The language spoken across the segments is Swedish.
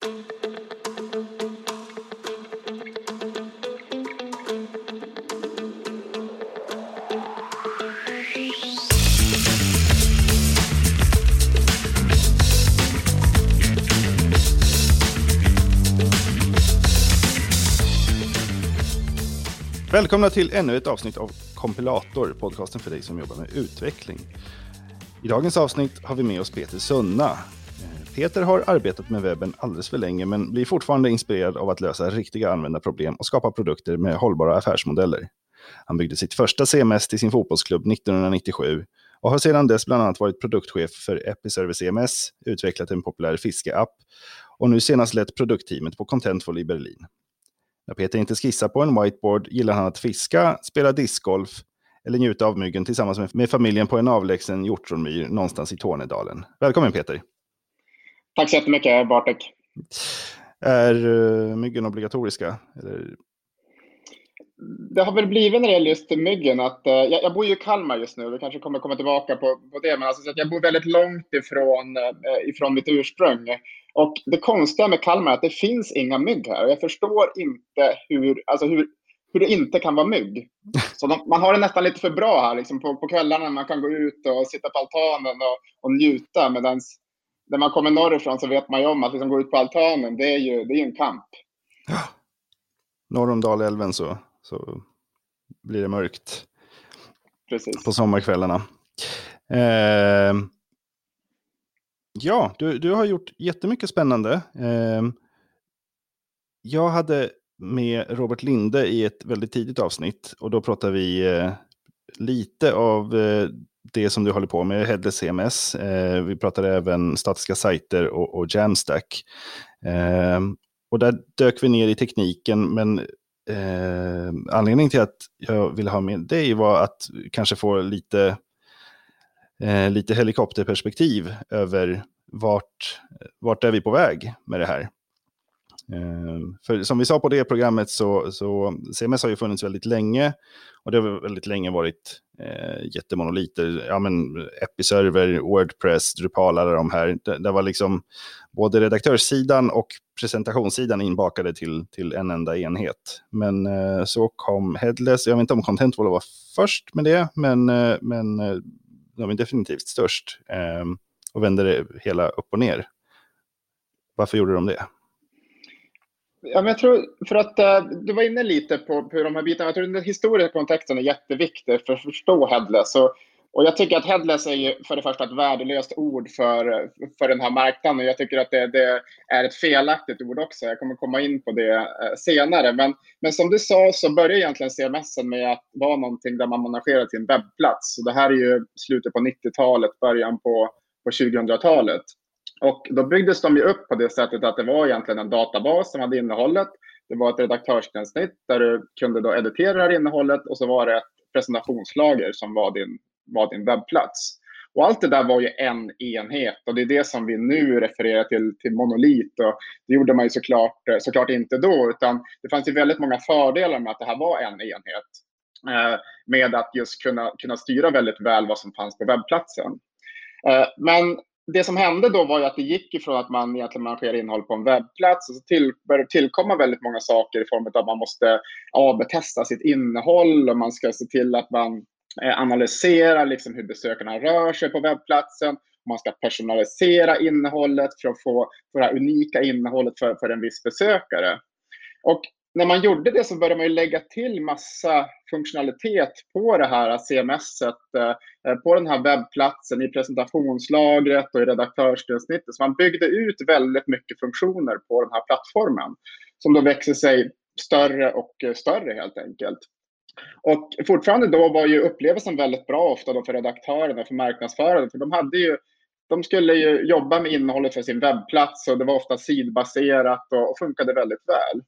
Välkomna till ännu ett avsnitt av Kompilator, podcasten för dig som jobbar med utveckling. I dagens avsnitt har vi med oss Peter Sunna. Peter har arbetat med webben alldeles för länge men blir fortfarande inspirerad av att lösa riktiga användarproblem och skapa produkter med hållbara affärsmodeller. Han byggde sitt första CMS till sin fotbollsklubb 1997 och har sedan dess bland annat varit produktchef för Episerver CMS, utvecklat en populär fiskeapp och nu senast lett produktteamet på Contentful i Berlin. När Peter inte skissar på en whiteboard gillar han att fiska, spela discgolf eller njuta av myggen tillsammans med familjen på en avlägsen hjortronmyr någonstans i Tornedalen. Välkommen Peter! Tack så jättemycket Bartek. Är myggen obligatoriska? Eller? Det har väl blivit när det gäller just myggen att jag bor ju i Kalmar just nu. Vi kanske kommer komma tillbaka på det. Men alltså, så att jag bor väldigt långt ifrån mitt ursprung. Och det konstiga med Kalmar är att det finns inga mygg här. Och jag förstår inte hur det inte kan vara mygg. Så man har det nästan lite för bra här. Liksom på kvällarna man kan gå ut och sitta på altanen och njuta. Medan när man kommer norrifrån så vet man ju om att liksom gå ut på altanen, det är ju en kamp. Norr om Dalälven så blir det mörkt. Precis. På sommarkvällarna. Ja, du har gjort jättemycket spännande. Jag hade med Robert Linde i ett väldigt tidigt avsnitt och då pratade vi lite av det som du håller på med, Headless CMS. Vi pratade även statiska sajter och Jamstack. Och där dök vi ner i tekniken, men anledningen till att jag ville ha med dig var att kanske få lite helikopterperspektiv över vart är vi på väg med det här. För som vi sa på det programmet så CMS har ju funnits väldigt länge och det har väldigt länge varit jättemonoliter. Ja, men Episerver, Wordpress, Drupal, alla de här. Det var liksom både redaktörssidan och presentationssidan inbakade till en enda enhet. Men så kom Headless. Jag vet inte om Contentful var först med det, men de är definitivt störst och vände det hela upp och ner. Varför gjorde de det? Ja, men jag tror för att du var inne lite på hur de här bitarna. Jag tror den historiska kontexten är jätteviktig för att förstå Headless. Och jag tycker att Headless är ju för det första ett värdelöst ord för den här marknaden. Och jag tycker att det är ett felaktigt ord också. Jag kommer komma in på det senare. Men som du sa så börjar egentligen CMSen med att vara någonting där man managerar till en webbplats. Och det här är ju slutet på 90-talet, början på 2000-talet. Och då byggdes de ju upp på det sättet att det var egentligen en databas som hade innehållet. Det var ett redaktörsgränssnitt där du kunde då editera det här innehållet och så var det ett presentationslager som var din webbplats. Och allt det där var ju en enhet och det är det som vi nu refererar till monolit. Och det gjorde man ju såklart inte då, utan det fanns ju väldigt många fördelar med att det här var en enhet. Med att just kunna styra väldigt väl vad som fanns på webbplatsen. Men det som hände då var ju att det gick ifrån att man egentligen managerar innehåll på en webbplats och så började tillkomma väldigt många saker i form av att man måste AB-testa sitt innehåll och man ska se till att man analyserar liksom hur besökarna rör sig på webbplatsen. Man ska personalisera innehållet för att få det här unika innehållet för en viss besökare. Och när man gjorde det så började man ju lägga till massa funktionalitet på det här CMS-et, på den här webbplatsen, i presentationslagret och i redaktörsgränssnittet. Så man byggde ut väldigt mycket funktioner på den här plattformen som då växer sig större och större helt enkelt. Och fortfarande då var ju upplevelsen väldigt bra ofta då för redaktörerna och för marknadsförare, för de skulle ju jobba med innehållet för sin webbplats och det var ofta sidbaserat och funkade väldigt väl.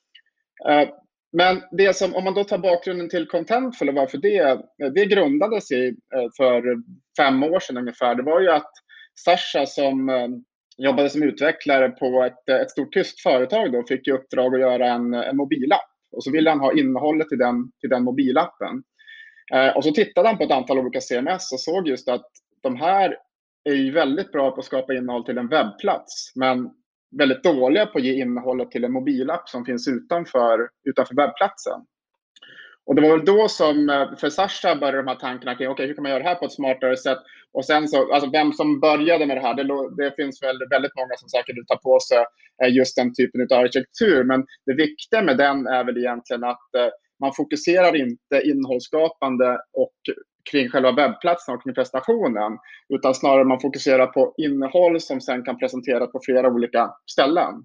Men det som, om man då tar bakgrunden till Contentful och varför det grundades för 5 år sedan ungefär, det var ju att Sasha som jobbade som utvecklare på ett stort tyskt företag då fick ju uppdrag att göra en mobilapp. Och så ville han ha innehållet till den mobilappen. Och så tittade han på ett antal olika CMS och såg just att de här är ju väldigt bra på att skapa innehåll till en webbplats. Men väldigt dåliga på att ge innehållet till en mobilapp som finns utanför webbplatsen. Och det var väl då som för Sasha började de här tankarna kring hur kan man göra det här på ett smartare sätt. Och sen så, alltså vem som började med det här, det finns väl väldigt många som säkert vill ta på sig just den typen av arkitektur. Men det viktiga med den är väl egentligen att man fokuserar inte innehållsskapande och kring själva webbplatsen och kring presentationen, utan snarare man fokuserar på innehåll som sen kan presenteras på flera olika ställen.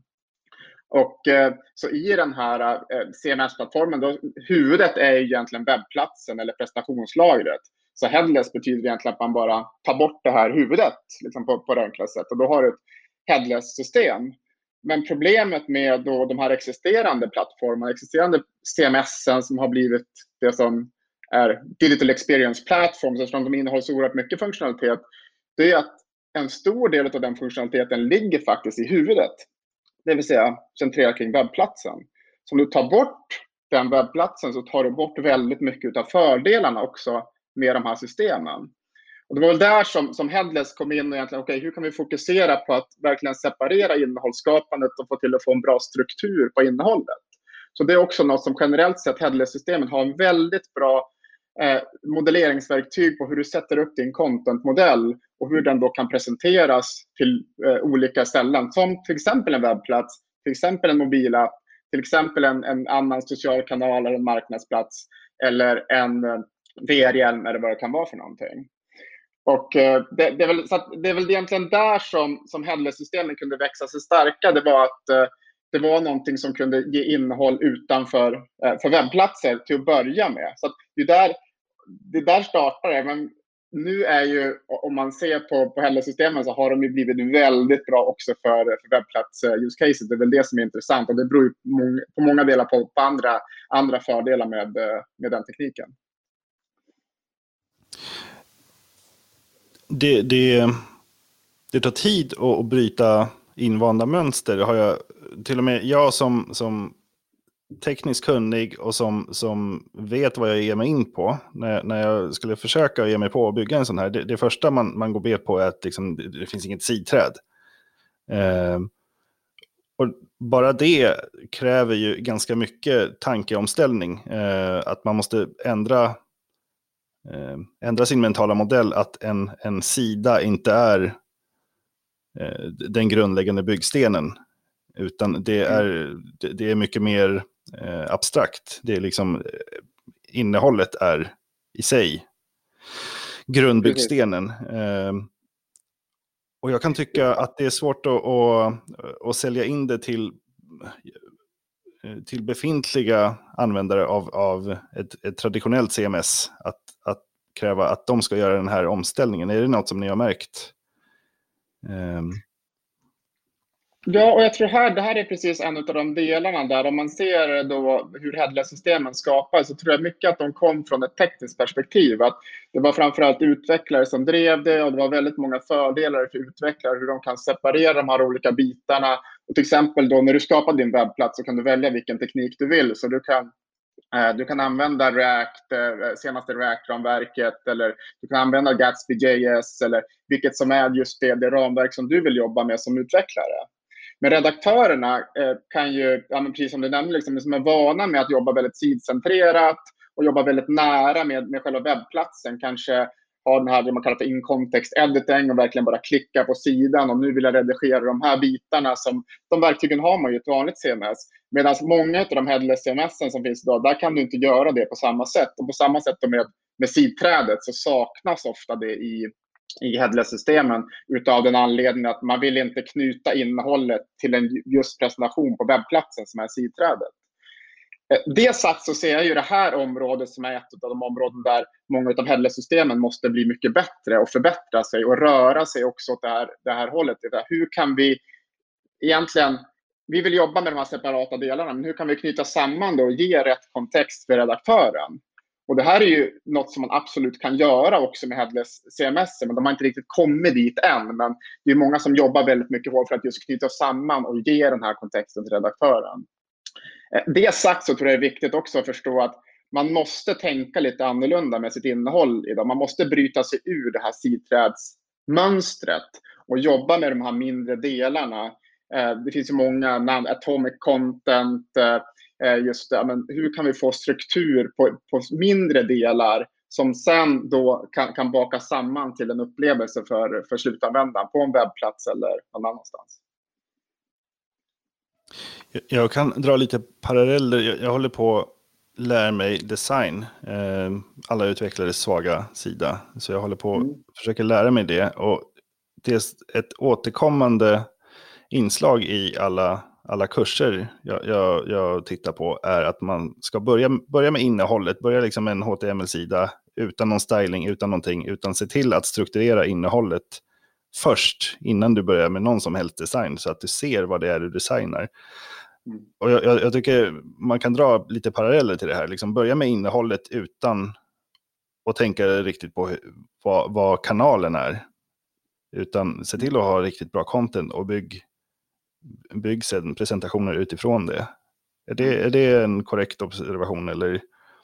Och så i den här CMS-plattformen, då, huvudet är egentligen webbplatsen eller presentationslagret. Så headless betyder egentligen att man bara tar bort det här huvudet liksom på det enkla sätt. Och då har du ett headless-system. Men problemet med då de här existerande plattformarna, existerande CMS som har blivit det som är Digital Experience Platforms, eftersom de innehåller så oerhört mycket funktionalitet, det är att en stor del av den funktionaliteten ligger faktiskt i huvudet. Det vill säga centrerat kring webbplatsen. Så om du tar bort den webbplatsen så tar du bort väldigt mycket av fördelarna också med de här systemen. Och det var väl där som Headless kom in och egentligen, hur kan vi fokusera på att verkligen separera innehållsskapandet och få till att få en bra struktur på innehållet. Så det är också något som generellt sett Headless-systemet har en väldigt bra modelleringsverktyg på hur du sätter upp din contentmodell och hur den då kan presenteras till olika ställen, som till exempel en webbplats, till exempel en mobilapp, till exempel en annan social kanal eller en marknadsplats eller en VR-hjälm eller vad det kan vara för någonting. Och det är väl egentligen där som Headless-systemen kunde växa sig starka. Det var att det var någonting som kunde ge innehåll utanför för webbplatser till att börja med. Så att det där startar det. Men nu är ju, om man ser på Headless-systemen, så har de ju blivit väldigt bra också för webbplats-use cases. Det är väl det som är intressant. Och det beror ju på många delar på andra fördelar med den tekniken. Det tar tid att bryta invanda mönster. Det har jag, till och med jag som tekniskt kunnig och som vet vad jag ger mig in på när jag skulle försöka ge mig på att bygga en sån här. Det första man går bet på är att liksom, det finns inget sidträd. Och bara det kräver ju ganska mycket tankeomställning. Att man måste ändra sin mentala modell, att en sida inte är den grundläggande byggstenen, utan det är mycket mer abstrakt. Det är liksom, innehållet är i sig grundbyggstenen. Och jag kan tycka att det är svårt att sälja in det till befintliga användare av ett traditionellt CMS, att kräva att de ska göra den här omställningen. Är det något som ni har märkt? Ja, och jag tror det här är precis en av de delarna där, om man ser då hur Headless-systemen skapas, så tror jag mycket att de kom från ett tekniskt perspektiv. Att det var framförallt utvecklare som drev det, och det var väldigt många fördelar för utvecklare hur de kan separera de här olika bitarna. Och till exempel då när du skapar din webbplats så kan du välja vilken teknik du vill. Så du kan använda React, senaste React-ramverket, eller du kan använda Gatsby.js, eller vilket som är just det ramverk som du vill jobba med som utvecklare. Men redaktörerna kan ju, precis som du nämnde, liksom, som är vana med att jobba väldigt sidcentrerat och jobba väldigt nära med själva webbplatsen, kanske ha den här det man kallar för in-context editing och verkligen bara klicka på sidan och nu vill jag redigera de här bitarna. Som de verktygen har man ju ett vanligt CMS. Medan många av de headless CMS som finns idag, där kan du inte göra det på samma sätt. Och på samma sätt med sidträdet så saknas ofta det i headless-systemen, utav den anledningen att man vill inte knyta innehållet till en just presentation på webbplatsen som är sidträdet. Det sagt så ser jag ju det här området som är ett av de områden där många av headless-systemen måste bli mycket bättre och förbättra sig och röra sig också åt det här hållet. Hur kan vi egentligen, vi vill jobba med de här separata delarna, men hur kan vi knyta samman det och ge rätt kontext för redaktören? Och det här är ju något som man absolut kan göra också med headless CMS, men de har inte riktigt kommit dit än. Men det är många som jobbar väldigt mycket hårt för att just knyta samman och ge den här kontexten till redaktören. Det sagt så tror jag det är viktigt också att förstå att man måste tänka lite annorlunda med sitt innehåll idag. Man måste bryta sig ur det här sidträdsmönstret och jobba med de här mindre delarna. Det finns ju många namn, atomic content, just det, men hur kan vi få struktur på mindre delar som sen då kan baka samman till en upplevelse för slutanvändaren på en webbplats eller någon annanstans. Jag kan dra lite paralleller. Jag håller på att lära mig design. Alla utvecklares svaga sida. Så jag håller på att försöka lära mig det. Och det är ett återkommande inslag i alla kurser jag tittar på är att man ska börja med innehållet. Börja liksom med en HTML-sida utan någon styling, utan någonting. Utan se till att strukturera innehållet först innan du börjar med någon som helst design. Så att du ser vad det är du designar. Och jag tycker man kan dra lite paralleller till det här. Liksom börja med innehållet utan att tänka riktigt på vad kanalen är. Utan se till att ha riktigt bra content och bygg sedan presentationer utifrån det. Är det en korrekt observation eller?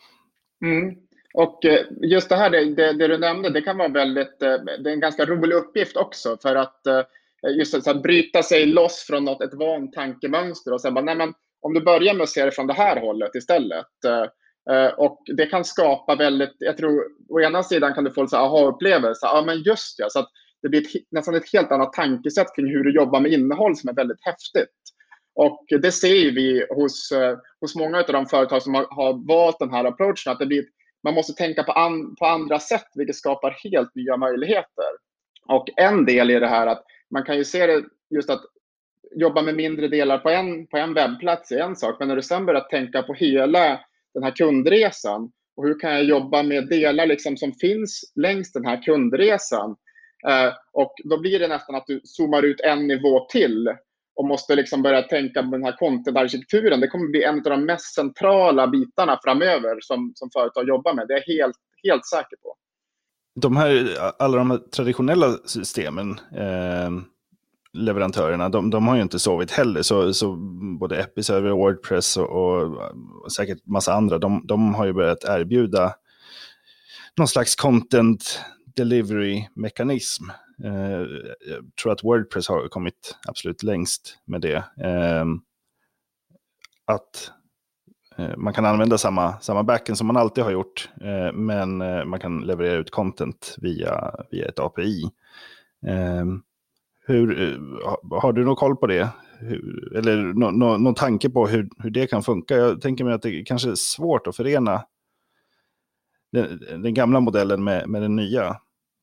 Och just det här, det du nämnde, det kan vara väldigt, det är en ganska rolig uppgift också för att just att bryta sig loss från ett vant tankemönster och sen bara, nej men om du börjar med att se det från det här hållet istället. Och det kan skapa väldigt, jag tror, å ena sidan kan du få en aha-upplevelse, ja men just det, så att det blir nästan ett helt annat tankesätt kring hur du jobbar med innehåll som är väldigt häftigt. Och det ser vi hos många av de företag som har valt den här approachen, att det blir, man måste tänka på andra sätt, vilket skapar helt nya möjligheter. Och en del i det här att man kan ju se det just att jobba med mindre delar på en webbplats är en sak, men när du sen börjar tänka på hela den här kundresan och hur kan jag jobba med delar liksom som finns längs den här kundresan, och då blir det nästan att du zoomar ut en nivå till och måste liksom börja tänka på den här content-arkitekturen. Det kommer bli en av de mest centrala bitarna framöver som företag jobbar med. Det är jag helt säker på. Alla de här traditionella systemen, leverantörerna, de har ju inte sovit heller. Så både Episerver, WordPress och säkert massa andra, de har ju börjat erbjuda någon slags content delivery-mekanism. Jag tror att WordPress har kommit absolut längst med det. Att man kan använda samma backend som man alltid har gjort, men man kan leverera ut content via ett API. Har du någon koll på det? Eller någon tanke på hur det kan funka? Jag tänker mig att det kanske är svårt att förena den gamla modellen med den nya.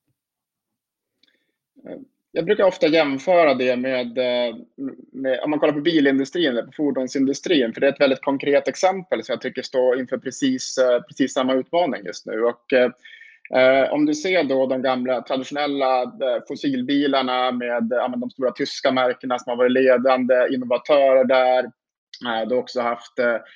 Jag brukar ofta jämföra det med om man kollar på bilindustrin eller på fordonsindustrin, för det är ett väldigt konkret exempel som jag tycker står inför precis samma utmaning just nu. Och om du ser då de gamla traditionella fossilbilarna med de stora tyska märkena som har varit ledande innovatörer där. Du har också haft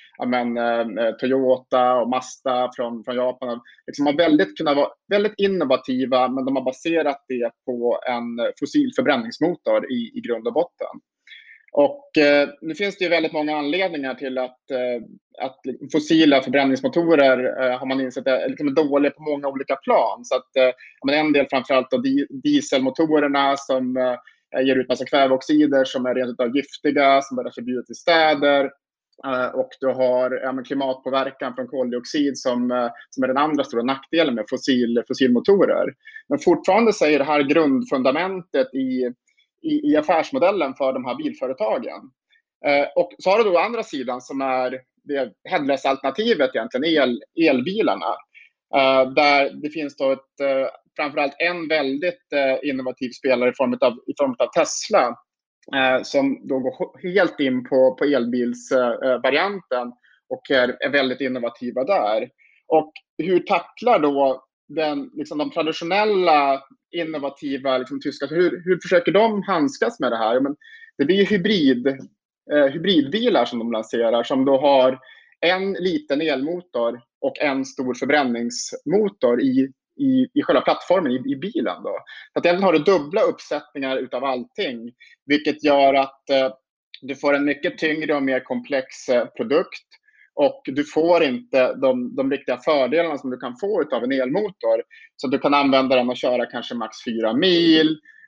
Toyota och Mazda från Japan. Liksom har kunnat vara väldigt innovativa, men de har baserat det på en fossil förbränningsmotor i grund och botten. Och nu finns det ju väldigt många anledningar till att fossila förbränningsmotorer har man insett är liksom dåliga på många olika plan. Så att en del framförallt då dieselmotorerna som ger ut massa kväveoxider som är rent utav giftiga, som börjar förbjudas i städer. Och du har klimatpåverkan från koldioxid som är den andra stora nackdelen med fossilmotorer. Men fortfarande så är det här grundfundamentet i affärsmodellen för de här bilföretagen. Och så har du då andra sidan som är det headless-alternativet egentligen, elbilarna. Där det finns då framförallt en väldigt innovativ spelare i form av Tesla, som då går helt in på elbilsvarianten och är väldigt innovativa där. Och hur tacklar då de traditionella innovativa tyska, hur försöker de handskas med det här? Men det blir hybridbilar som de lanserar, som då har en liten elmotor och en stor förbränningsmotor i själva plattformen i bilen då. Så att den har dubbla uppsättningar utav allting, vilket gör att du får en mycket tyngre och mer komplex produkt, och du får inte de riktiga fördelarna som du kan få utav en elmotor. Så du kan använda den och köra kanske max 4 mil.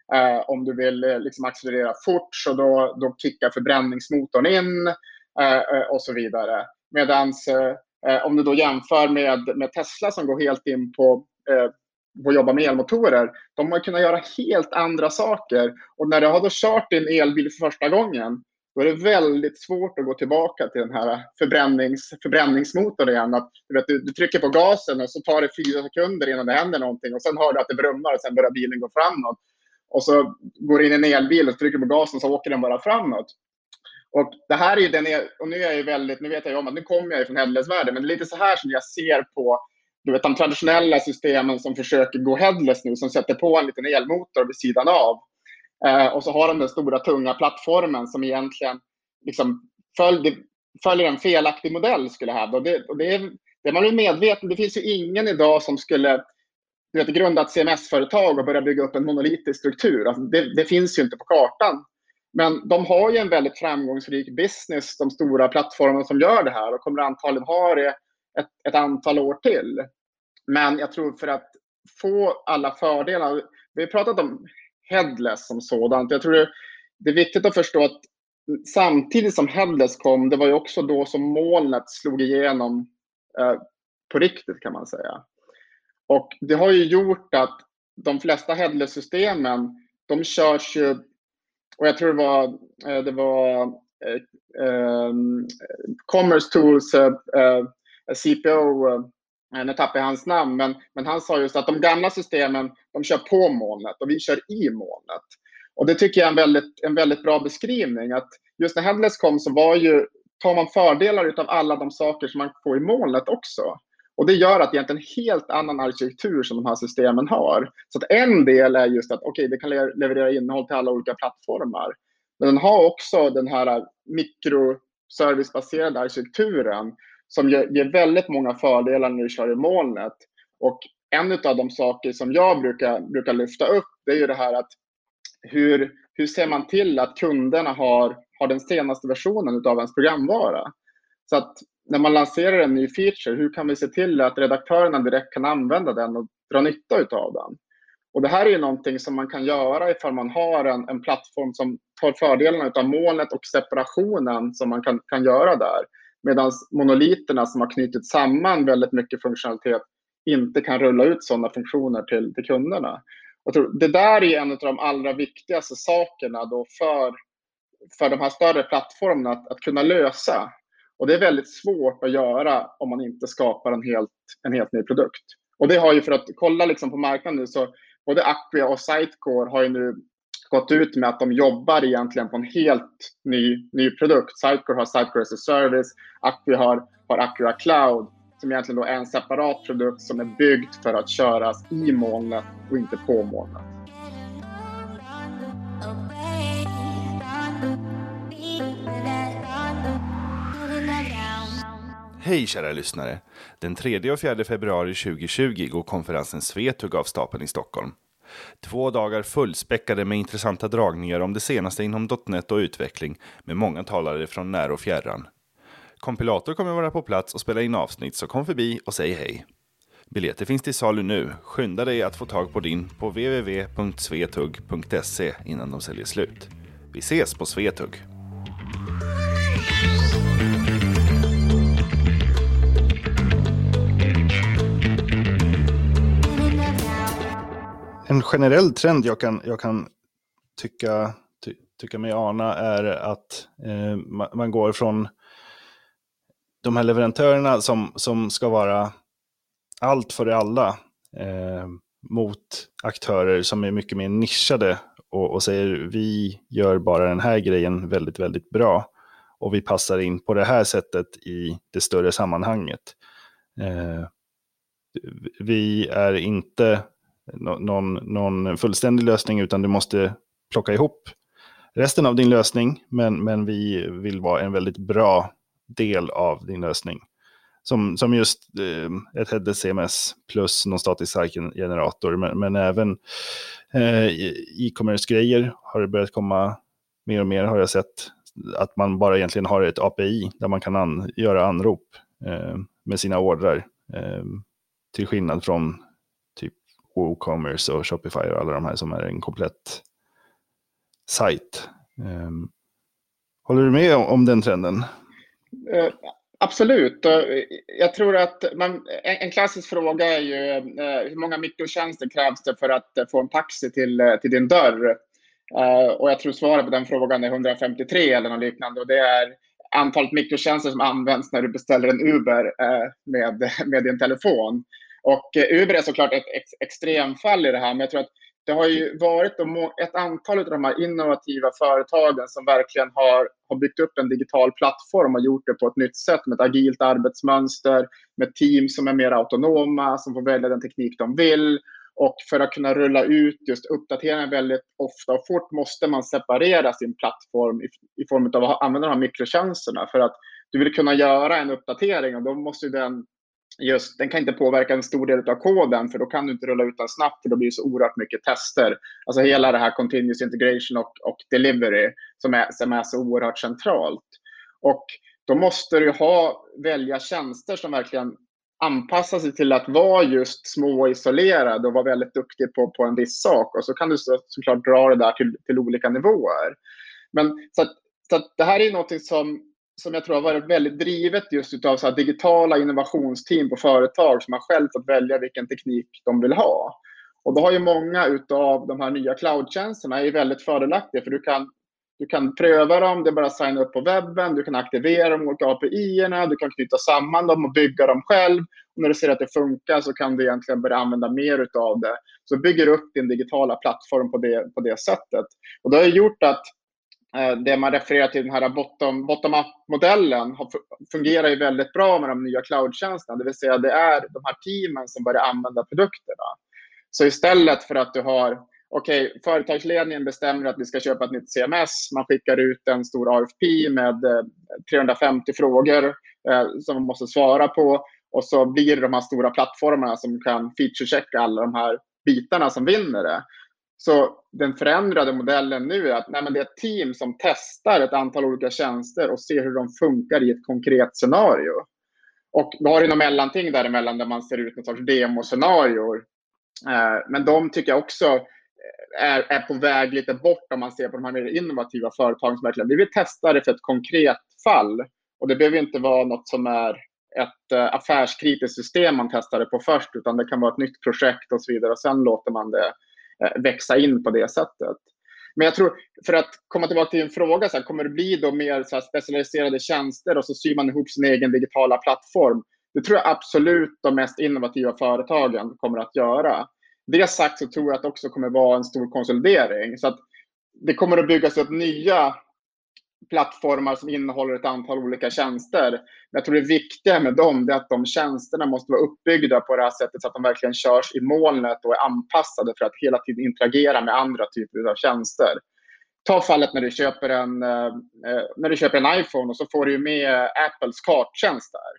Om du vill liksom accelerera fort, så då kickar förbränningsmotorn in och så vidare. Medan om du då jämför med Tesla som går helt in på att jobba med elmotorer, de har kunnat göra helt andra saker. Och när du har då kört din elbil för första gången, då är det väldigt svårt att gå tillbaka till den här förbränningsmotorn igen. Att, du trycker på gasen och så tar det 4 sekunder innan det händer någonting. Och sen hör du att det brummar och sen börjar bilen gå framåt. Och så går du in i en elbil och trycker på gasen så åker den bara framåt. Och det här är ju och nu vet jag ju om att nu kommer jag från headless-världen, men det är lite så här som jag ser på de traditionella systemen som försöker gå headless nu, som sätter på en liten elmotor vid sidan av. Och så har de den stora tunga plattformen som egentligen liksom följer en felaktig modell, skulle jag hävda. Och det man är medveten, det finns ju ingen idag som skulle grunda ett CMS-företag och börja bygga upp en monolitisk struktur. Alltså det finns ju inte på kartan. Men de har ju en väldigt framgångsrik business, de stora plattformarna som gör det här, och kommer antagligen ha det ett antal år till. Men jag tror för att få alla fördelar, vi har pratat om headless som sådant. Jag tror det är viktigt att förstå att samtidigt som headless kom, det var ju också då som molnet slog igenom på riktigt, kan man säga. Och det har ju gjort att de flesta headless-systemen, de körs ju, och jag tror det var Commerce Tools CPO, nu tappar jag hans namn, men han sa just att de gamla systemen, de kör på molnet och vi kör i molnet. Och det tycker jag är en väldigt bra beskrivning, att just när headless kom så tar man fördelar utav alla de saker som man får i molnet också. Och det gör att det är en helt annan arkitektur som de här systemen har. Så att en del är just att det kan leverera innehåll till alla olika plattformar. Men den har också den här mikroservicebaserade arkitekturen som ger väldigt många fördelar när du kör i molnet. Och en av de saker som jag brukar lyfta upp, det är ju det här att hur ser man till att kunderna har den senaste versionen av ens programvara. Så att när man lanserar en ny feature, hur kan vi se till att redaktörerna direkt kan använda den och dra nytta av den? Och det här är ju någonting som man kan göra ifall man har en plattform som tar fördelarna av molnet och separationen som man kan göra där. Medan monoliterna som har knutit samman väldigt mycket funktionalitet inte kan rulla ut sådana funktioner till kunderna. Jag tror det där är en av de allra viktigaste sakerna då för de här större plattformarna att kunna lösa. Och det är väldigt svårt att göra om man inte skapar en helt ny produkt. Och det har ju, för att kolla liksom på marknaden nu, så både Acquia och Sitecore har ju nu gått ut med att de jobbar egentligen på en helt ny produkt. Sitecore har Sitecore as a Service, Acquia har Acquia Cloud, som egentligen då är en separat produkt som är byggd för att köras i molnet och inte på molnet. Hej kära lyssnare! Den 3 och 4 februari 2020 går konferensen Svetug av stapeln i Stockholm. 2 dagar fullspäckade med intressanta dragningar om det senaste inom .NET och utveckling med många talare från när och fjärran. Kompilator kommer vara på plats och spela in avsnitt, så kom förbi och säg hej. Biljetter finns till salu nu. Skynda dig att få tag på din på www.svetug.se innan de säljer slut. Vi ses på Svetug! En generell trend jag kan tycka mig ana är att man går från de här leverantörerna som ska vara allt för alla mot aktörer som är mycket mer nischade och säger vi gör bara den här grejen väldigt, väldigt bra och vi passar in på det här sättet i det större sammanhanget. Vi är inte någon fullständig lösning, utan du måste plocka ihop resten av din lösning, men vi vill vara en väldigt bra del av din lösning. Som just ett headless CMS plus någon statisk site-generator, men även e-commerce-grejer har det börjat komma mer och mer, har jag sett, att man bara egentligen har ett API där man kan göra anrop med sina ordrar, till skillnad från typ WooCommerce och Shopify och alla de här som är en komplett sajt. Håller du med om den trenden? Absolut. Jag tror att en klassisk fråga är ju hur många mikrotjänster krävs det för att få en taxi till din dörr? Och jag tror svaret på den frågan är 153 eller något liknande. Och det är antalet mikrotjänster som används när du beställer en Uber med din telefon. Och Uber är såklart ett extremfall i det här, men jag tror att det har ju varit ett antal av de här innovativa företagen som verkligen har byggt upp en digital plattform och gjort det på ett nytt sätt med ett agilt arbetsmönster, med team som är mer autonoma, som får välja den teknik de vill. Och för att kunna rulla ut just uppdateringar väldigt ofta och fort måste man separera sin plattform i form av att använda de här mikrotjänsterna. För att du vill kunna göra en uppdatering och då måste den kan inte påverka en stor del av koden, för då kan du inte rulla ut den snabbt, för då blir det så oerhört mycket tester. Alltså hela det här continuous integration och delivery som är så oerhört centralt. Och då måste du välja tjänster som verkligen anpassar sig till att vara just små och isolerade och vara väldigt duktig på en viss sak. Och så kan du såklart dra det där till olika nivåer. Men så att det här är något som jag tror har varit väldigt drivet just utav så här digitala innovationsteam på företag som har själv fått välja vilken teknik de vill ha. Och då har ju många utav de här nya cloudtjänsterna är väldigt fördelaktiga, för du kan pröva dem, det är bara att signa upp på webben, du kan aktivera de olika API-erna, du kan knyta samman dem och bygga dem själv. Och när du ser att det funkar så kan du egentligen börja använda mer utav det. Så bygger du upp din digitala plattform på det sättet. Och det har gjort att det man refererar till, den här bottom-up-modellen, fungerar ju väldigt bra med de nya cloudtjänsterna. Det vill säga det är de här teamen som börjar använda produkterna. Så istället för att du har företagsledningen bestämmer att vi ska köpa ett nytt CMS, man skickar ut en stor RFP med 350 frågor som man måste svara på, och så blir det de här stora plattformarna som kan feature-checka alla de här bitarna som vinner det. Så den förändrade modellen nu är att det är ett team som testar ett antal olika tjänster och ser hur de funkar i ett konkret scenario. Och då har det något mellanting däremellan där man ser ut något sorts demoscenarior. Men de tycker jag också är på väg lite bort om man ser på de här mer innovativa företagen som verkligen vi vill testa det för ett konkret fall. Och det behöver inte vara något som är ett affärskritiskt system man testar det på först, utan det kan vara ett nytt projekt och så vidare, och sen låter man det växa in på det sättet. Men jag tror, för att komma tillbaka till en fråga, kommer det bli då mer så här specialiserade tjänster och så syr man ihop sin egen digitala plattform? Det tror jag absolut de mest innovativa företagen kommer att göra. Det sagt så tror jag att det också kommer vara en stor konsolidering. Så att det kommer att byggas upp nya plattformar som innehåller ett antal olika tjänster. Men jag tror det viktiga med dem är att de tjänsterna måste vara uppbyggda på det här sättet så att de verkligen körs i molnet och är anpassade för att hela tiden interagera med andra typer av tjänster. Ta fallet när du köper en iPhone och så får du med Apples karttjänst där.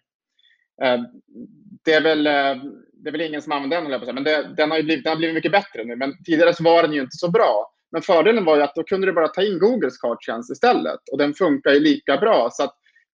Det är väl ingen som använder den, men den har blivit mycket bättre nu. Men tidigare så var den ju inte så bra. Men fördelen var ju att då kunde du bara ta in Googles karttjänst istället. Och den funkar ju lika bra. Så att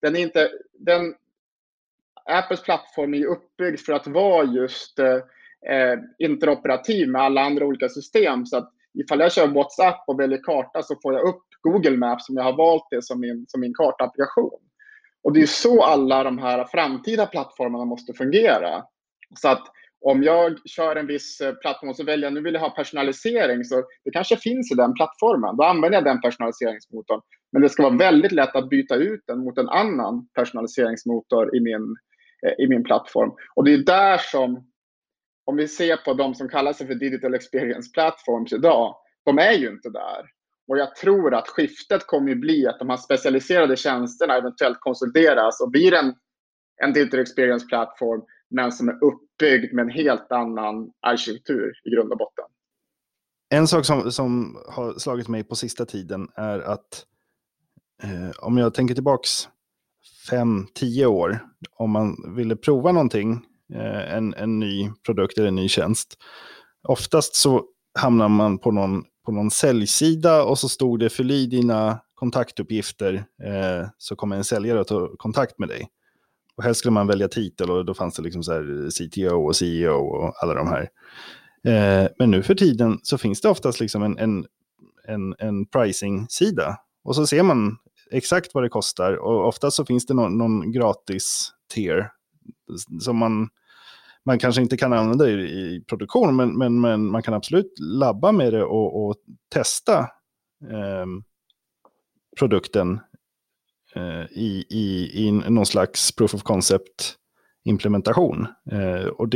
Apples plattform är ju uppbyggd för att vara just interoperativ med alla andra olika system. Så att ifall jag kör WhatsApp och väljer karta så får jag upp Google Maps som jag har valt det som min kartapplikation. Och det är ju så alla de här framtida plattformarna måste fungera. Så att om jag kör en viss plattform och så väljer jag nu vill jag ha personalisering, så det kanske finns i den plattformen. Då använder jag den personaliseringsmotorn. Men det ska vara väldigt lätt att byta ut den mot en annan personaliseringsmotor i min plattform. Och det är där som, om vi ser på de som kallar sig för Digital Experience Platforms idag, de är ju inte där. Och jag tror att skiftet kommer att bli att de här specialiserade tjänsterna eventuellt konsolideras och blir en Digital Experience Platform, men som är uppbyggd med en helt annan arkitektur i grund och botten. En sak som har slagit mig på sista tiden är att om jag tänker tillbaks 5-10 år, om man ville prova någonting, en ny produkt eller en ny tjänst, oftast så hamnar man på någon säljsida och så stod det fyll i dina kontaktuppgifter så kommer en säljare att ta kontakt med dig. Och helst skulle man välja titel och då fanns det liksom så här CTO och CEO och alla de här. Men nu för tiden så finns det oftast liksom en pricing-sida. Och så ser man exakt vad det kostar. Och ofta så finns det någon gratis tier som man kanske inte kan använda i produktion, men man kan absolut labba med det och testa produkten i någon slags proof of concept implementation. Och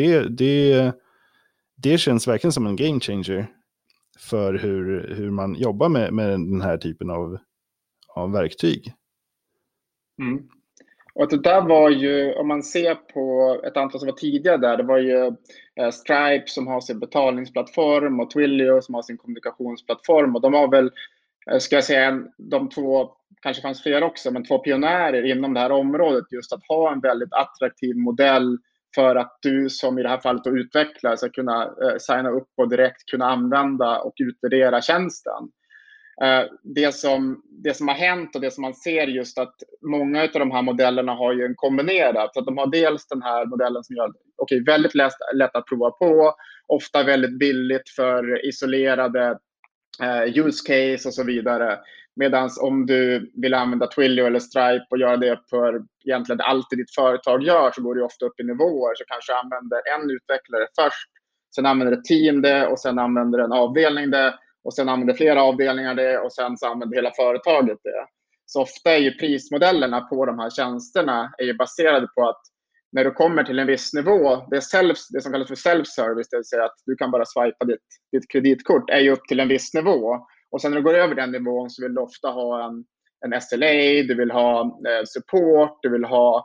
det känns verkligen som en game changer för hur man jobbar med den här typen av verktyg. Mm. Och det där var ju, om man ser på ett antal som var tidigare där, det var ju Stripe som har sin betalningsplattform och Twilio som har sin kommunikationsplattform. Och de var väl, ska jag säga, de två, kanske fanns fler också, men två pionjärer inom det här området, just att ha en väldigt attraktiv modell för att du som i det här fallet utvecklare ska kunna signa upp och direkt kunna använda och utvärdera tjänsten. Det som har hänt och det som man ser just att många av de här modellerna har ju en kombinerat. Så att de har dels den här modellen som gör väldigt lätt att prova på, ofta väldigt billigt för isolerade use case och så vidare. Medan om du vill använda Twilio eller Stripe och göra det för egentligen allt ditt företag gör, så går det ofta upp i nivåer. Så kanske använder en utvecklare först, sen använder ett team det och sen använder en avdelning det. Och sen använder flera avdelningar det och sen så använder hela företaget det. Så ofta är ju prismodellerna på de här tjänsterna är ju baserade på att när du kommer till en viss nivå, det som kallas för self-service, det vill säga att du kan bara swipa ditt kreditkort, är ju upp till en viss nivå. Och sen när du går över den nivån så vill du ofta ha en SLA, du vill ha support, du vill ha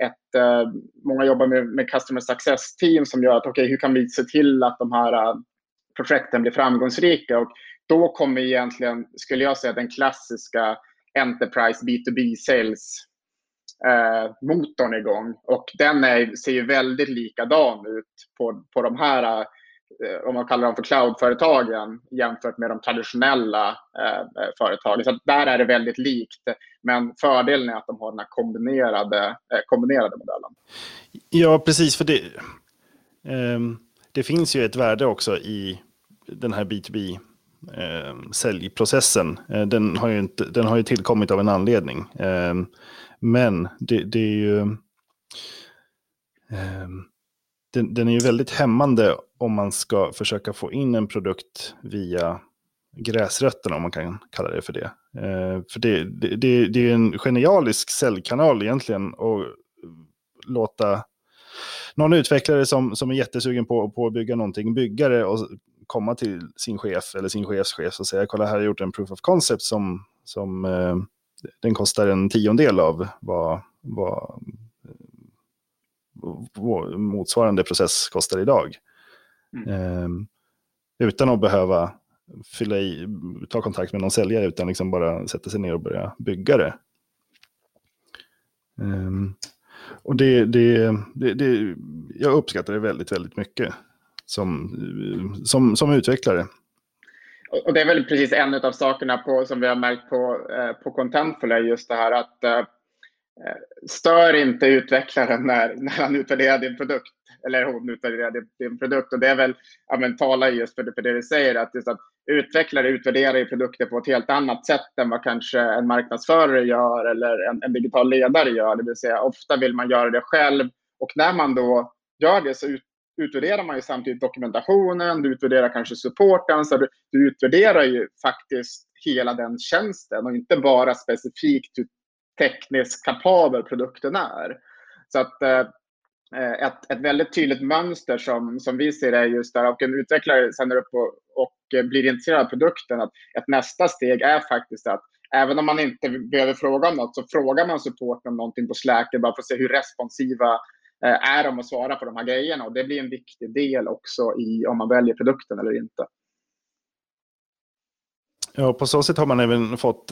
många jobbar med customer success team som gör att hur kan vi se till att de här projekten blir framgångsrika, och då kommer egentligen, skulle jag säga, den klassiska enterprise B2B sales motorn igång, och den ser ju väldigt likadan ut på de här, om man kallar dem för cloudföretagen, jämfört med de traditionella företagen. Så där är det väldigt likt, men fördelen är att de har den här kombinerade modellen. Ja, precis, för det finns ju ett värde också i den här B2B säljprocessen. Den har ju tillkommit av en anledning. Men det är ju den är ju väldigt hämmande om man ska försöka få in en produkt via gräsrötterna, om man kan kalla det för det. För det är en genialisk säljkanal egentligen, och låta någon utvecklare som är jättesugen på att bygga någonting, bygga det och komma till sin chef eller sin chefschef och säga: kolla, här har jag gjort en proof of concept som den kostar en 10% av vad motsvarande process kostar idag. Utan att behöva ta kontakt med någon säljare, utan liksom bara sätta sig ner och börja bygga det. Och jag uppskattar det väldigt, väldigt mycket som utvecklare. Och det är väl precis en av sakerna som vi har märkt på Contentful, är just det här att stör inte utvecklaren när han utvärderar din produkt, eller hon utvärderar din produkt. Och det är väl, tala just för det du säger, att utvecklare utvärderar ju produkter på ett helt annat sätt än vad kanske en marknadsförare gör eller en digital ledare gör. Det vill säga, ofta vill man göra det själv, och när man då gör det så utvärderar man ju samtidigt dokumentationen, du utvärderar kanske supporten, så du utvärderar ju faktiskt hela den tjänsten och inte bara specifikt hur tekniskt kapabel produkten är. Så att ett väldigt tydligt mönster som vi ser är just där, och en utvecklare sänder upp och blir intresserad av produkten, att ett nästa steg är faktiskt att även om man inte behöver fråga om något, så frågar man support om någonting på Slack bara för att se hur responsiva är de att svara på de här grejerna. Och det blir en viktig del också i om man väljer produkten eller inte. Ja, på så sätt har man även fått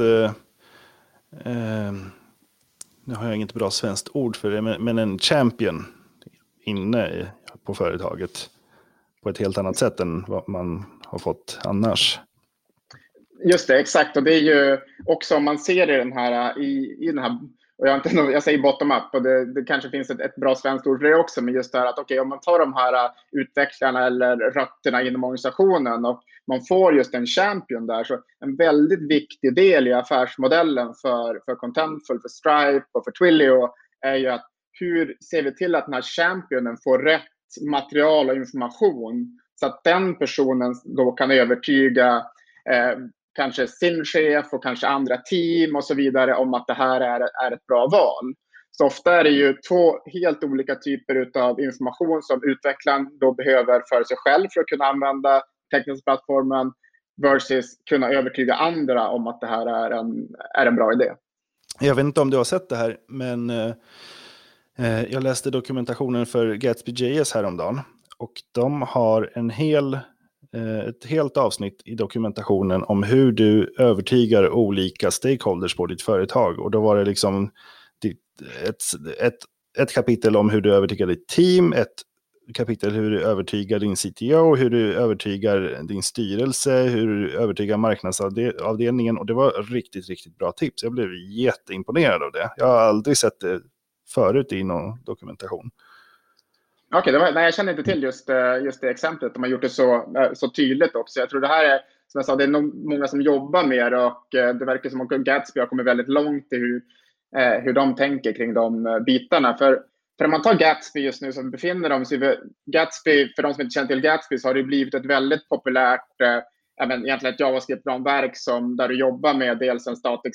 nu har jag inget bra svenskt ord för det, men en champion inne på företaget på ett helt annat sätt än vad man har fått annars. Just det, exakt. Och det är ju också, om man ser det i den här och jag säger bottom-up, och det kanske finns ett bra svenskt ord för det också, men just det här att om man tar de här utvecklarna eller rötterna inom organisationen och man får just en champion där, så en väldigt viktig del i affärsmodellen för Contentful, för Stripe och för Twilio är ju att hur ser vi till att den här championen får rätt material och information så att den personen då kan övertyga kanske sin chef och kanske andra team och så vidare om att det här är ett bra val. Så ofta är det ju 2 helt olika typer av information som utvecklaren då behöver för sig själv för att kunna använda tekniska plattformen versus kunna övertyga andra om att det här är en bra idé. Jag vet inte om du har sett det här, men jag läste dokumentationen för Gatsby.js häromdagen, och de har ett helt avsnitt i dokumentationen om hur du övertygar olika stakeholders på ditt företag. Och då var det liksom ett kapitel om hur du övertygar ditt team, ett kapitel hur du övertygar din CTO, hur du övertygar din styrelse, hur du övertygar marknadsavdelningen. Och det var riktigt, riktigt bra tips. Jag blev jätteimponerad av det. Jag har aldrig sett det förut i någon dokumentation. Okej, nej, jag känner inte till just det exemplet. De har gjort det så tydligt också. Jag tror det här är, som jag sa, det är många som jobbar med det, och det verkar som att Gatsby har kommit väldigt långt i hur de tänker kring de bitarna. För om man tar Gatsby just nu som befinner dem, så Gatsby, för de som inte känner till Gatsby, så har det blivit ett väldigt populärt egentligen ett JavaScript-ramverk där du jobbar med dels en static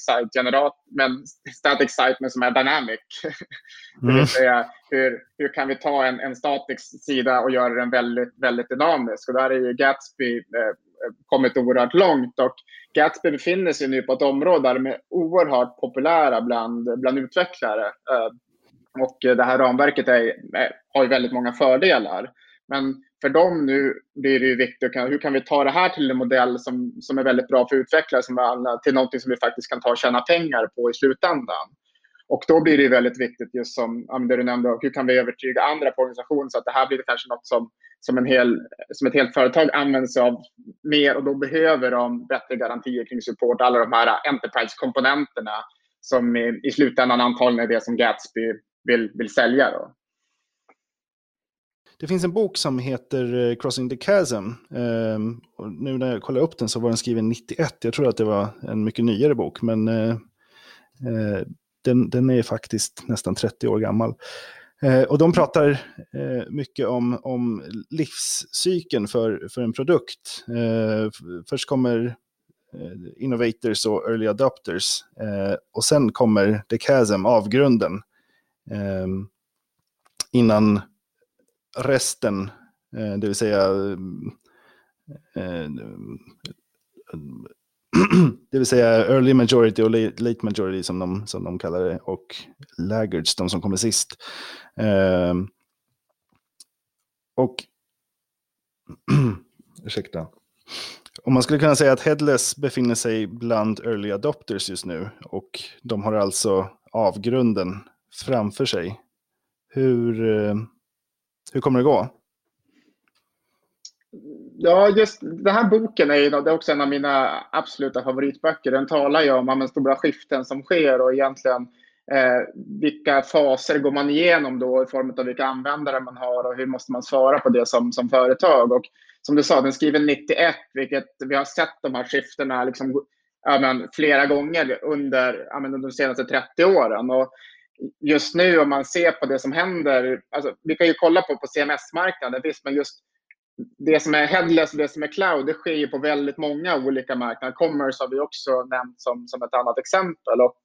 site men som är dynamic. Det vill säga, hur kan vi ta en static sida och göra den väldigt, väldigt dynamisk? Och där är ju Gatsby kommit oerhört långt, och Gatsby befinner sig nu på ett område där de är oerhört populära bland utvecklare. Och det här ramverket har ju väldigt många fördelar. Men för dem nu blir det ju viktigt, hur kan vi ta det här till en modell som är väldigt bra för utvecklare, till någonting som vi faktiskt kan ta och tjäna pengar på i slutändan. Och då blir det väldigt viktigt, just som det du nämnde, hur kan vi övertyga andra på organisationen så att det här blir kanske något som ett helt företag använder sig av mer, och då behöver de bättre garantier kring support, alla de här enterprise-komponenterna som i slutändan antagligen är det som Gatsby vill sälja då. Det finns en bok som heter Crossing the Chasm. Och nu när jag kollar upp den så var den skriven 91. Jag tror att det var en mycket nyare bok, men den är faktiskt nästan 30 år gammal. Och de pratar mycket om livscykeln för en produkt. Först kommer innovators och early adopters, och sen kommer the chasm, avgrunden, innan resten, det vill säga early majority och late majority som de kallar det, och laggards, de som kommer sist. Och ursäkta. Och man skulle kunna säga att Headless befinner sig bland early adopters just nu, och de har alltså avgrunden framför sig. Hur kommer det gå? Ja, just den här boken det är också en av mina absoluta favoritböcker. Den talar ju om stora skiften som sker, och egentligen vilka faser går man igenom då i form av vilka användare man har, och hur måste man svara på det som företag. Och som du sa, den skriven 91, vilket vi har sett de här skiftena liksom, flera gånger under de senaste 30 åren. Och just nu om man ser på det som händer, alltså, vi kan ju kolla på CMS-marknaden, visst, men just det som är headless och det som är cloud, det sker ju på väldigt många olika marknader. Commerce har vi också nämnt som ett annat exempel. Och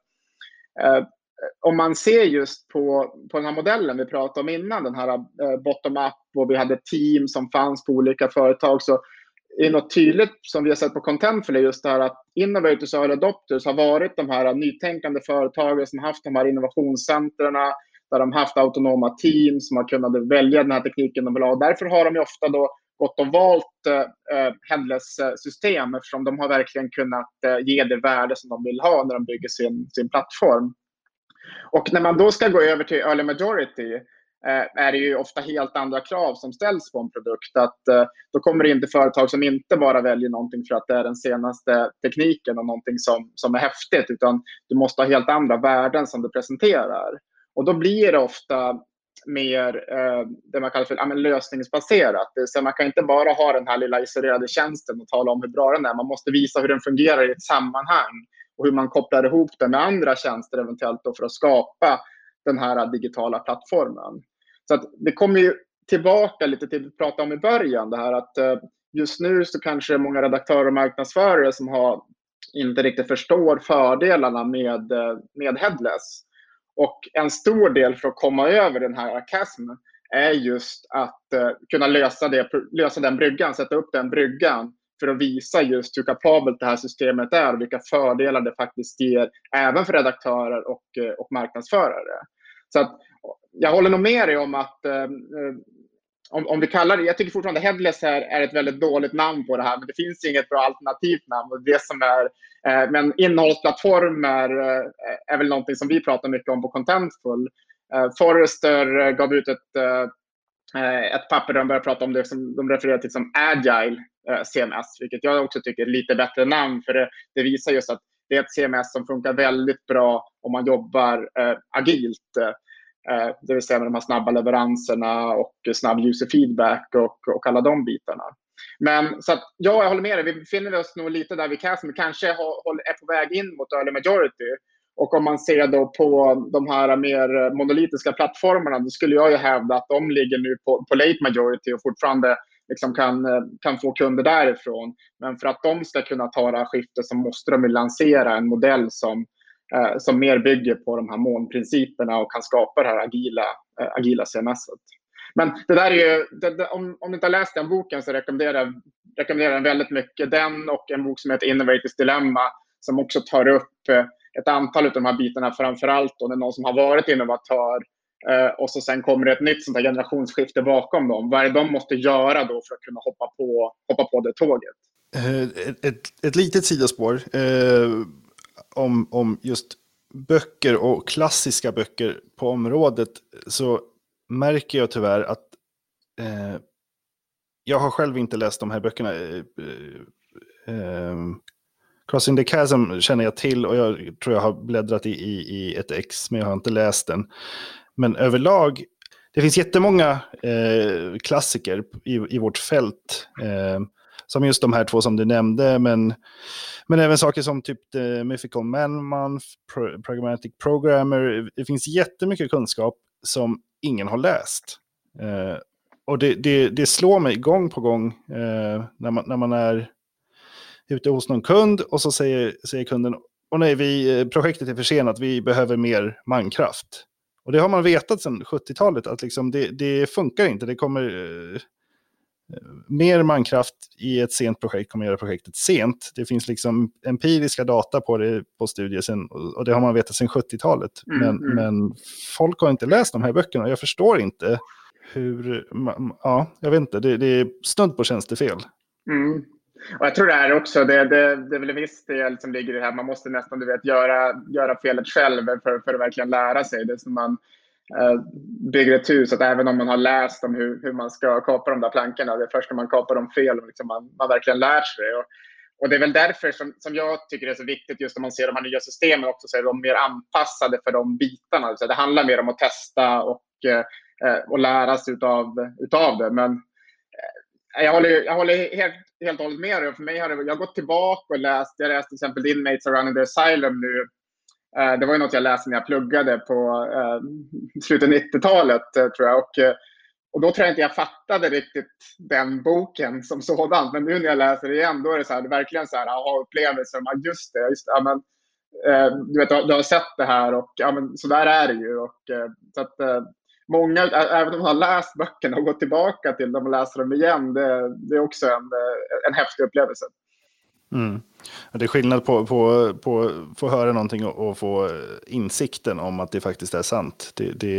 om man ser just på den här modellen vi pratade om innan, den här bottom-up, och vi hade team som fanns på olika företag, så är något tydligt som vi har sett på Contentful är just det här att innovators och adopters har varit de här nytänkande företagen som haft de här innovationscentrarna, där de haft autonoma team som har kunnat välja den här tekniken de vill ha. Därför har de ju ofta då gått och valt Headless-system, eftersom de har verkligen kunnat ge det värde som de vill ha när de bygger sin plattform. Och när man då ska gå över till early majority, är det ju ofta helt andra krav som ställs på en produkt. Att, då kommer det inte företag som inte bara väljer någonting för att det är den senaste tekniken och någonting som är häftigt, utan du måste ha helt andra värden som du presenterar. Och då blir det ofta mer det man kallar för lösningsbaserat. Så man kan inte bara ha den här lilla isolerade tjänsten och tala om hur bra den är. Man måste visa hur den fungerar i ett sammanhang och hur man kopplar ihop den med andra tjänster eventuellt då för att skapa den här digitala plattformen. Så att det kommer ju tillbaka lite till att prata om i början. Det här att just nu så kanske många redaktörer och marknadsförare som inte riktigt förstår fördelarna med headless. Och en stor del för att komma över den här chasm är just att kunna lösa den bryggan, sätta upp den bryggan för att visa just hur kapabelt det här systemet är och vilka fördelar det faktiskt ger även för redaktörer och marknadsförare. Så att jag håller nog med dig om att om vi kallar det, jag tycker fortfarande headless är ett väldigt dåligt namn på det här, men det finns inget bra alternativt namn. Och det som är, men innehållsplattformar är väl någonting som vi pratar mycket om på Contentful. Forrester gav ut ett papper där de började prata om det som de refererar till som agile CMS, vilket jag också tycker är lite bättre namn, för det visar just att det är ett CMS som funkar väldigt bra om man jobbar agilt. Det vill säga med de här snabba leveranserna och snabb user feedback och alla de bitarna. Men så att, ja, jag håller med dig. Vi befinner oss nog lite där vi kanske är på väg in mot early majority. Och om man ser då på de här mer monolitiska plattformarna, då skulle jag ju hävda att de ligger nu på late majority och fortfarande liksom kan få kunder därifrån. Men för att de ska kunna ta det här skiftet så måste de lansera en modell som mer bygger på de här molnprinciperna och kan skapa det här agila CMS-et. Men det där är ju, om du inte har läst den boken så rekommenderar den väldigt mycket. Den och en bok som heter Innovators Dilemma som också tar upp ett antal av de här bitarna, framförallt då när någon som har varit innovatör och så sen kommer det ett nytt sånt här generationsskifte bakom dem. Vad är det de måste göra då för att kunna hoppa på det tåget? Ett litet sidospår om just böcker och klassiska böcker på området, så märker jag tyvärr att jag har själv inte läst de här böckerna. Crossing the Chasm känner jag till och jag tror jag har bläddrat i ett ex, men jag har inte läst den. Men överlag, det finns jättemånga klassiker i vårt fält, som just de här två som du nämnde, men även saker som typ The Mythical Man-Month, Pragmatic Programmer. Det finns jättemycket kunskap som ingen har läst. Och det slår mig gång på gång när man är ute hos någon kund och så säger kunden: "Åh nej, projektet är försenat, vi behöver mer mankraft." Och det har man vetat sedan 70-talet att liksom det funkar inte. Det kommer mer mankraft i ett sent projekt kommer göra projektet sent. Det finns liksom empiriska data på det på studier sen, och det har man vetat sedan 70-talet. Men folk har inte läst de här böckerna. Jag förstår inte hur... Ja, jag vet inte. Det är snudd på tjänstefel. Mm. Och jag tror det är också, det är väl en viss del som ligger i det här. Man måste nästan göra felet själv för att verkligen lära sig. Det är som man bygger ett hus, att även om man har läst om hur man ska kapa de där plankorna, det är först när man kapar dem fel och liksom man verkligen lär sig. Och det är väl därför som jag tycker det är så viktigt, just när man ser de här nya systemen också, så är de mer anpassade för de bitarna. Så det handlar mer om att testa och lära sig utav det. Men jag håller helt och hållet med. För mig jag har gått tillbaka och läst till exempel Inmates Around the Asylum nu. Det var ju något jag läste när jag pluggade på slutet 90-talet, tror jag. Och då tror jag inte jag fattade riktigt den boken som sådan. Men nu när jag läser det igen, då är det så här, det är verkligen så här, aha-upplevelser. Just det. Ja, men, du vet, du har sett det här och ja, men, så där är det ju. Och, så att, många, även om de har läst böckerna och gått tillbaka till dem och läser dem igen, det är också en häftig upplevelse. Mm. Det är skillnad på att få höra någonting och få insikten om att det faktiskt är sant.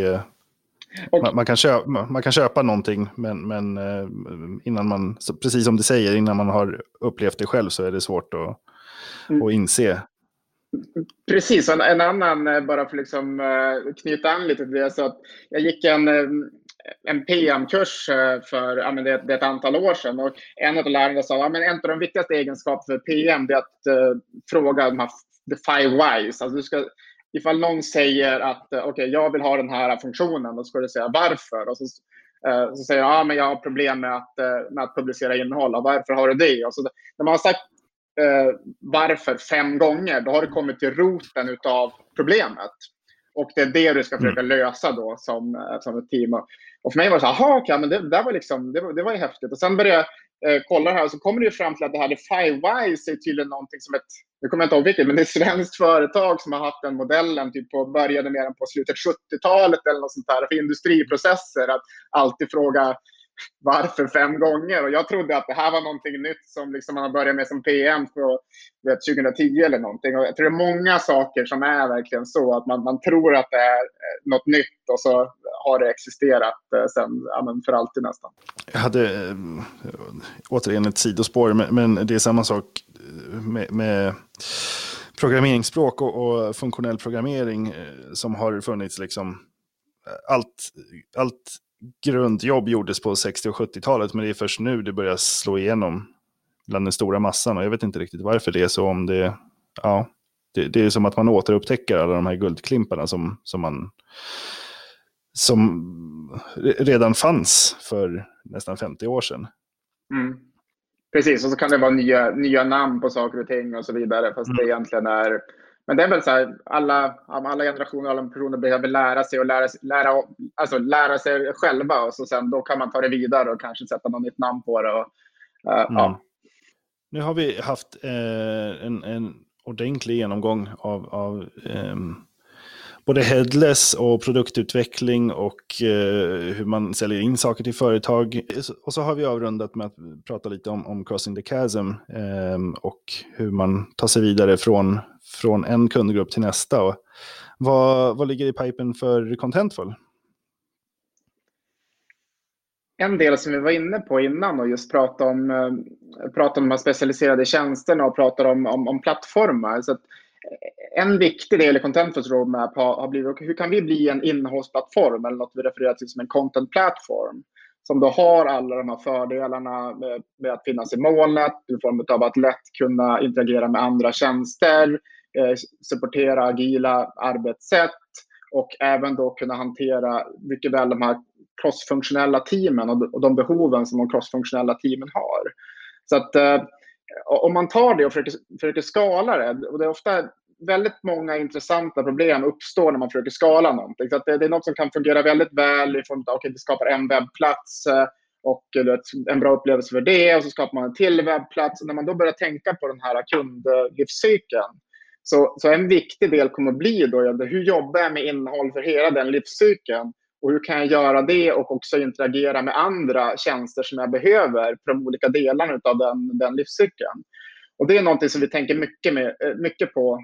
Man kan köpa någonting, men innan man, precis som du säger, innan man har upplevt det själv så är det svårt att inse. Precis, en annan, bara för liksom knyta an lite till det, så att jag gick en PM-kurs för det är ett antal år sedan, och en av lärarna sa att en av de viktigaste egenskaperna för PM är att fråga de här the 5 whys. Alltså du ska, ifall någon säger att okej, jag vill ha den här funktionen, då ska du säga varför. Och så säger jag, men jag har problem med att publicera innehåll. Och varför har du det? Och så, när man har sagt varför 5 gånger, då har du kommit till roten utav problemet. Och det är det du ska försöka lösa då som ett team. Och för mig var det så här, okej, men det var liksom, det var ju häftigt. Och sen började jag kolla här, och så kommer det ju fram till att det här The 5 Whys är tydligen någonting som nu kommer jag inte ihåg vilket, men det är ett svenskt företag som har haft den modellen började mer än på slutet 70-talet eller något sånt där, för industriprocesser, att alltid fråga varför 5 gånger. Och jag trodde att det här var någonting nytt som liksom man har börjat med som PM på 2010 eller någonting. Och jag tror det är många saker som är verkligen så att man tror att det är något nytt, och så har det existerat sen för alltid nästan. Jag hade återigen ett sidospår, men det är samma sak med programmeringsspråk och funktionell programmering som har funnits liksom. Allt grundjobb gjordes på 60- och 70-talet, men det är först nu det börjar slå igenom bland den stora massan, och jag vet inte riktigt varför det är så. Om det är som att man återupptäcker alla de här guldklimparna som redan fanns för nästan 50 år sedan. Precis, och så kan det vara nya namn på saker och ting och så vidare, fast det egentligen är. Men det är väl så här, alla generationer, alla personer behöver lära sig och lära sig själva, och så sen då kan man ta det vidare och kanske sätta något nytt namn på det. Och, Nu har vi haft en ordentlig genomgång av både headless och produktutveckling och hur man säljer in saker till företag. Och så har vi avrundat med att prata lite om Crossing the Chasm och hur man tar sig vidare från en kundgrupp till nästa. Och vad ligger i pipen för Contentful? En del som vi var inne på innan och just prata om de här specialiserade tjänsterna och pratar om plattformar. Så att en viktig del i Contentfuls roadmap har blivit hur kan vi bli en innehållsplattform, eller något vi refererar till som en content platform, som då har alla de här fördelarna med att finnas i molnet i form av att lätt kunna interagera med andra tjänster, supportera agila arbetssätt och även då kunna hantera mycket väl de här crossfunktionella teamen och de behoven som de crossfunktionella teamen har. Så att om man tar det och försöker skala det, och det är ofta väldigt många intressanta problem uppstår när man försöker skala någonting. Så att det är något som kan fungera väldigt väl i form av vi skapar en webbplats och en bra upplevelse för det, och så skapar man en till webbplats. Och när man då börjar tänka på den här kundlivscykeln, så en viktig del kommer att bli då hur jobbar jag med innehåll för hela den livscykeln, och hur kan jag göra det och också interagera med andra tjänster som jag behöver på de olika delarna av den livscykeln. Och det är något som vi tänker mycket på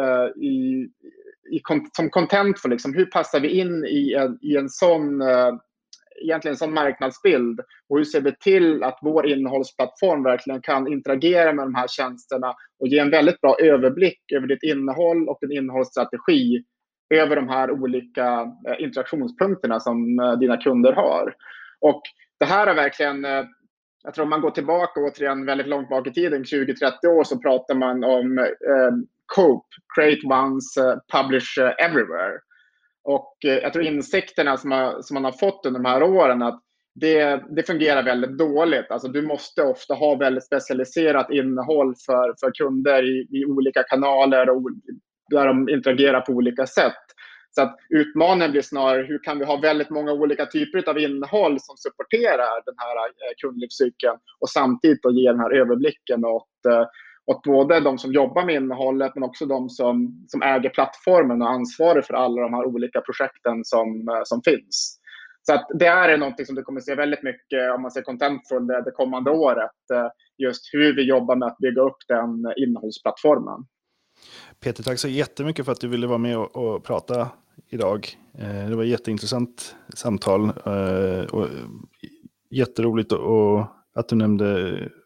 som Contentful. Liksom, hur passar vi in i en sån egentligen en sån marknadsbild, och hur ser vi till att vår innehållsplattform verkligen kan interagera med de här tjänsterna och ge en väldigt bra överblick över ditt innehåll och din innehållsstrategi över de här olika interaktionspunkterna som dina kunder har. Och det här är verkligen, jag tror om man går tillbaka återigen väldigt långt bak i tiden, 20-30 år, så pratar man om COPE, Create Once, Publish Everywhere. Och jag tror insikterna som man har fått under de här åren, att det fungerar väldigt dåligt. Alltså du måste ofta ha väldigt specialiserat innehåll för kunder i olika kanaler och där de interagerar på olika sätt. Så att utmaningen blir snarare hur kan vi ha väldigt många olika typer av innehåll som supporterar den här kundlivscykeln, och samtidigt då ge den här överblicken åt både de som jobbar med innehållet men också de som äger plattformen och ansvarar för alla de här olika projekten som finns. Så att det är något som du kommer se väldigt mycket om man ser Contentful det kommande året, just hur vi jobbar med att bygga upp den innehållsplattformen. Peter, tack så jättemycket för att du ville vara med och prata idag. Det var ett jätteintressant samtal och jätteroligt att du nämnde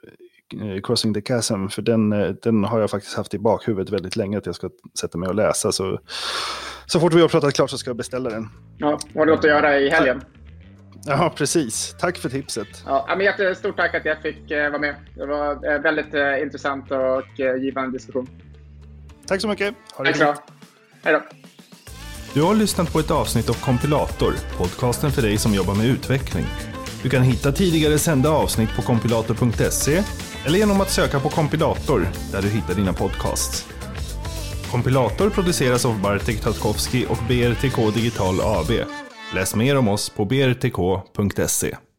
Crossing the Chasm, för den har jag faktiskt haft i bakhuvudet väldigt länge att jag ska sätta mig och läsa. Så fort vi har pratat klart så ska jag beställa den. Ja, har du något att göra i helgen? Ja, precis. Tack för tipset. Ja, men jättestort tack att jag fick vara med. Det var väldigt intressant och givande diskussion. Tack så mycket. Tack så. Hej då. Du har lyssnat på ett avsnitt av Kompilator, podcasten för dig som jobbar med utveckling. Du kan hitta tidigare sända avsnitt på kompilator.se eller genom att söka på Kompilator där du hittar dina podcasts. Kompilator produceras av Bartek Tatkowski och BRTK Digital AB. Läs mer om oss på brtk.se.